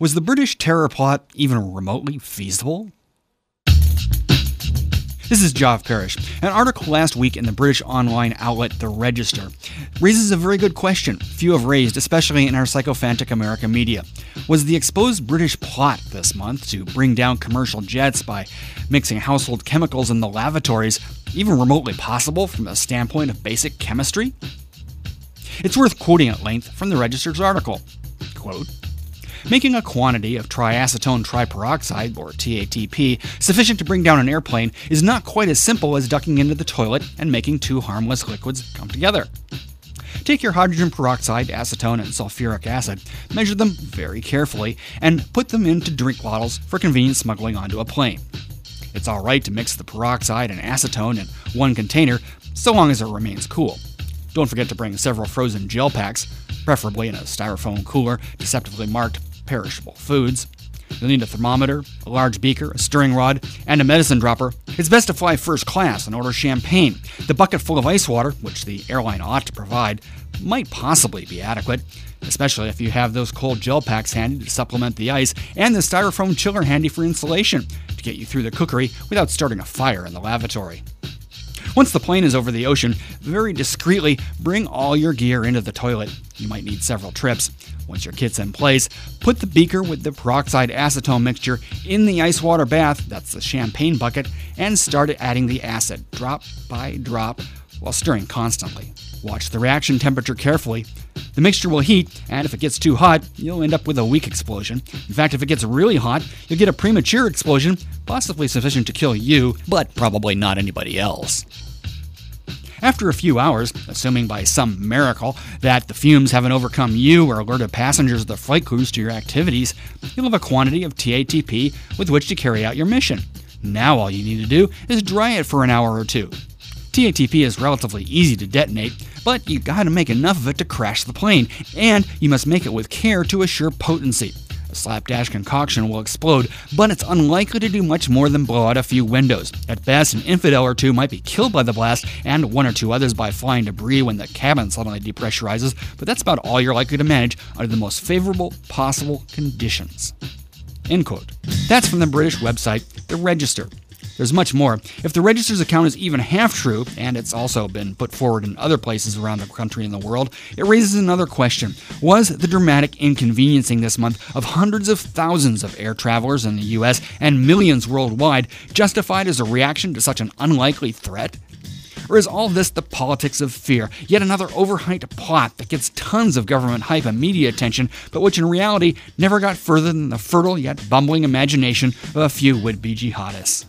Was the British terror plot even remotely feasible? This is Geoff Parrish. An article last week in the British online outlet The Register raises a very good question few have raised, especially in our sycophantic American media. Was the exposed British plot this month to bring down commercial jets by mixing household chemicals in the lavatories even remotely possible from a standpoint of basic chemistry? It's worth quoting at length from the Register's article. Quote, making a quantity of triacetone triperoxide, or TATP, sufficient to bring down an airplane is not quite as simple as ducking into the toilet and making two harmless liquids come together. Take your hydrogen peroxide, acetone, and sulfuric acid, measure them very carefully, and put them into drink bottles for convenient smuggling onto a plane. It's alright to mix the peroxide and acetone in one container, so long as it remains cool. Don't forget to bring several frozen gel packs, preferably in a styrofoam cooler deceptively marked perishable foods. You'll need a thermometer, a large beaker, a stirring rod, and a medicine dropper. It's best to fly first class and order champagne. The bucket full of ice water, which the airline ought to provide, might possibly be adequate, especially if you have those cold gel packs handy to supplement the ice and the styrofoam chiller handy for insulation to get you through the cookery without starting a fire in the lavatory. Once the plane is over the ocean, very discreetly bring all your gear into the toilet. You might need several trips. Once your kit's in place, put the beaker with the peroxide acetone mixture in the ice water bath, that's the champagne bucket, and start adding the acid, drop by drop, while stirring constantly. Watch the reaction temperature carefully. The mixture will heat, and if it gets too hot, you'll end up with a weak explosion. In fact, if it gets really hot, you'll get a premature explosion, possibly sufficient to kill you, but probably not anybody else. After a few hours, assuming by some miracle that the fumes haven't overcome you or alerted passengers of the flight crews to your activities, you'll have a quantity of TATP with which to carry out your mission. Now all you need to do is dry it for an hour or two. TATP is relatively easy to detonate, but you gotta make enough of it to crash the plane, and you must make it with care to assure potency. A slapdash concoction will explode, but it's unlikely to do much more than blow out a few windows. At best, an infidel or two might be killed by the blast, and one or two others by flying debris when the cabin suddenly depressurizes, but that's about all you're likely to manage under the most favorable possible conditions. End quote. That's from the British website, The Register. There's much more. If the Register's account is even half true, and it's also been put forward in other places around the country and the world, it raises another question. Was the dramatic inconveniencing this month of hundreds of thousands of air travelers in the US and millions worldwide justified as a reaction to such an unlikely threat? Or is all this the politics of fear, yet another overhyped plot that gets tons of government hype and media attention, but which in reality never got further than the fertile yet bumbling imagination of a few would-be jihadists?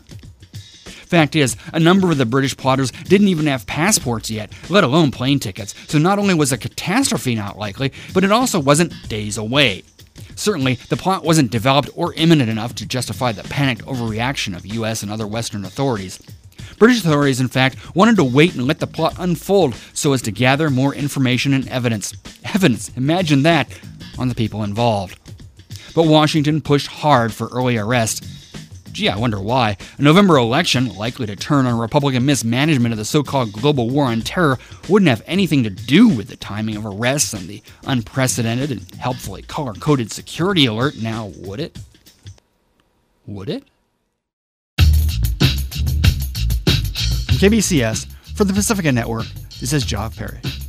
Fact is, a number of the British plotters didn't even have passports yet, let alone plane tickets, so not only was a catastrophe not likely, but it also wasn't days away. Certainly, the plot wasn't developed or imminent enough to justify the panicked overreaction of US and other Western authorities. British authorities, in fact, wanted to wait and let the plot unfold so as to gather more information and evidence. Evidence, imagine that, on the people involved. But Washington pushed hard for early arrest. Gee, I wonder why. A November election, likely to turn on Republican mismanagement of the so-called global war on terror, wouldn't have anything to do with the timing of arrests and the unprecedented and helpfully color-coded security alert, now would it? Would it? From KBCS, for the Pacifica Network, this is Geoff Parrish.